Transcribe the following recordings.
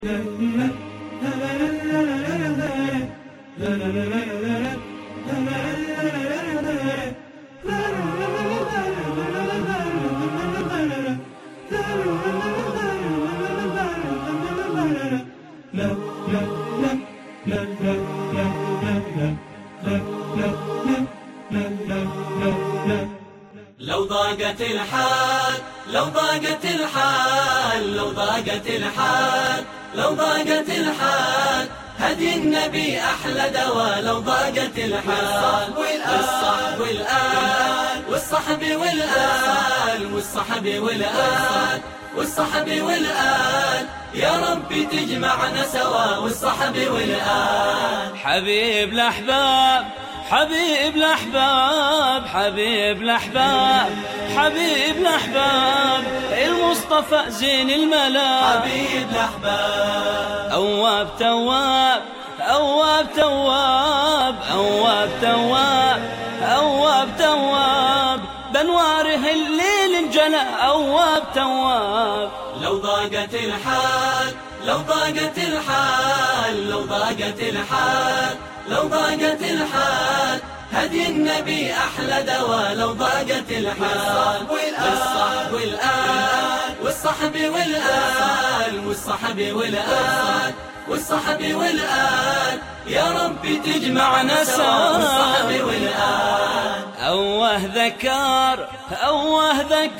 لو ضاقت الحال لو ضاقت الحال لو ضاقت الحال لو ضاقت الحال هدي النبي أحلى دواء. لو ضاقت الحال والصحب والآل والصحب والآل والصحب والآل والصحب والآل يا ربي تجمعنا سوا والصحب والآل. حبيب الأحباب حبيب الأحباب حبيب الأحباب حبيب الأحباب المصطفى زين الملا. حبيب الأحباب أواب تواب أواب تواب أواب تواب أواب تواب بنواره الليل انجلى. أواب تواب لو ضاقت الحال لو ضاقت الحال لو ضاقت الحال لو ضاقت الحال هدي النبي أحلى دواء. لو ضاقت الحال والصحب والآل والصحب والآل والصحب والآل والصحب والآل يا ربي تجمعنا سوا والصحب والآل. أوه ذكر أوه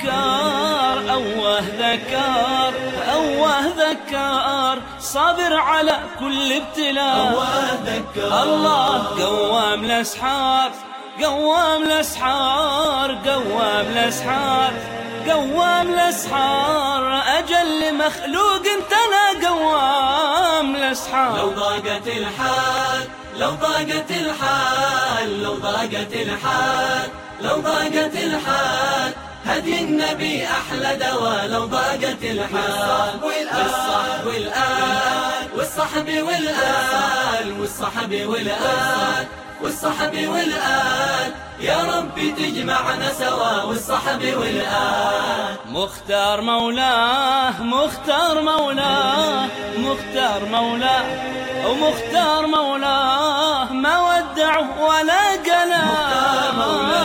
ذكر أوه ذكر أوه ذكر صابر على كل ابتلاء. أوه ذكر الله قوام الأسحار قوام الأسحار قوام الأسحار قوام الأسحار أجل مخلوق انت لا قوام الأسحار. لو ضاقت الحال لو ضاقت الحال لو ضاقت الحال لو ضاقت الحال هدي النبي أحلى دواء. لو ضاقت الحال والصحب والآل والصحب والآل والصحب والآل والصحب والآل يا ربي تجمعنا سوا والصحب والآل. مختار مولاه مختار مولاه مختار مولاه ومختار مولاه ما ودعه ولا قلاه.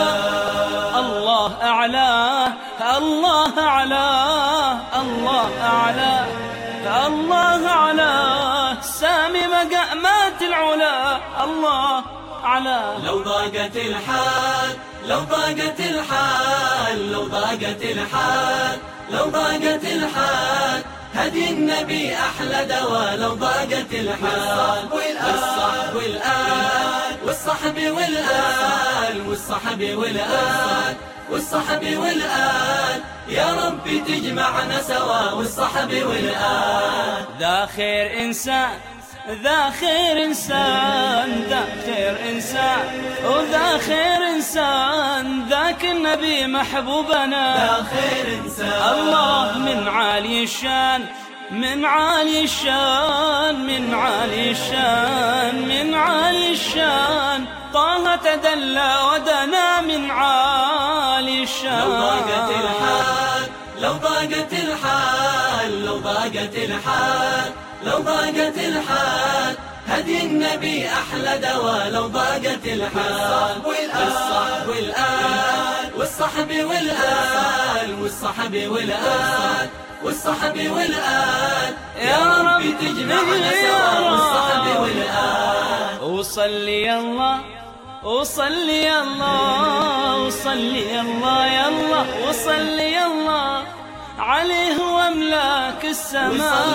الله أعلاه الله أعلاه الله أعلاه الله أعلاه سامي مقامات العلا. الله أعلاه لو ضاقت الحال لو ضاقت الحال لو ضاقت الحال لو ضاقت الحال هدي النبي أحلى دواء. لو ضاقت الحال والصحب والآل والصحب والآل والصحب والآل والصحب والآل يا ربي تجمعنا سوا والصحب والآل. ذا خير إنسان ذا خير إنسان ذا خير إنسان وذا خير إنسان ذاك النبي محبوبنا. ذا خير إنسان الله من عالي الشان من عالي الشان من عالي الشان من عالي الشان طه تدلى ودنا من عالي الشان. لو ضاقت الحال لو ضاقت الحال لو ضاقت الحال لو ضاقت الحال هدي النبي أحلى دواء. لو ضاقت الحال والصحب والآل والصحب والآل والصحب والآل والصحب والآل يا ربي تجمعنا سوا والصحب والآل. وصلي الله وصلي الله وصلي الله يا الله وصلي الله عليه واملاك السماء.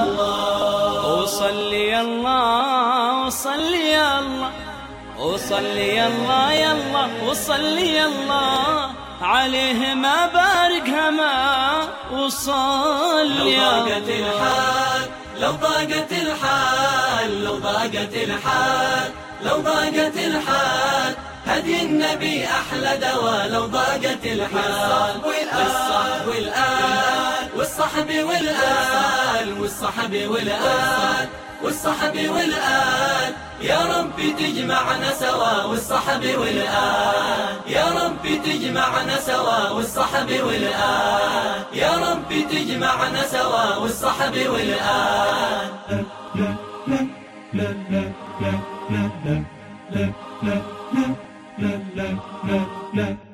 وصلي الله وصلي الله وصلي الله يا الله وصلي الله عليه ما بارك هما. وصلي لو ضاقت الحال لو ضاقت الحال لو ضاقت الحال لو ضاقت الحال هدي النبي أحلى دواء. لو ضاقت الحال والصحب والآل والصحب والآل والصحب والآل والصحب والآل يا رب تجمعنا سوا والصحب والآل يا رب تجمعنا سوا والصحب والآل يا رب تجمعنا سوا والصحب والآل لا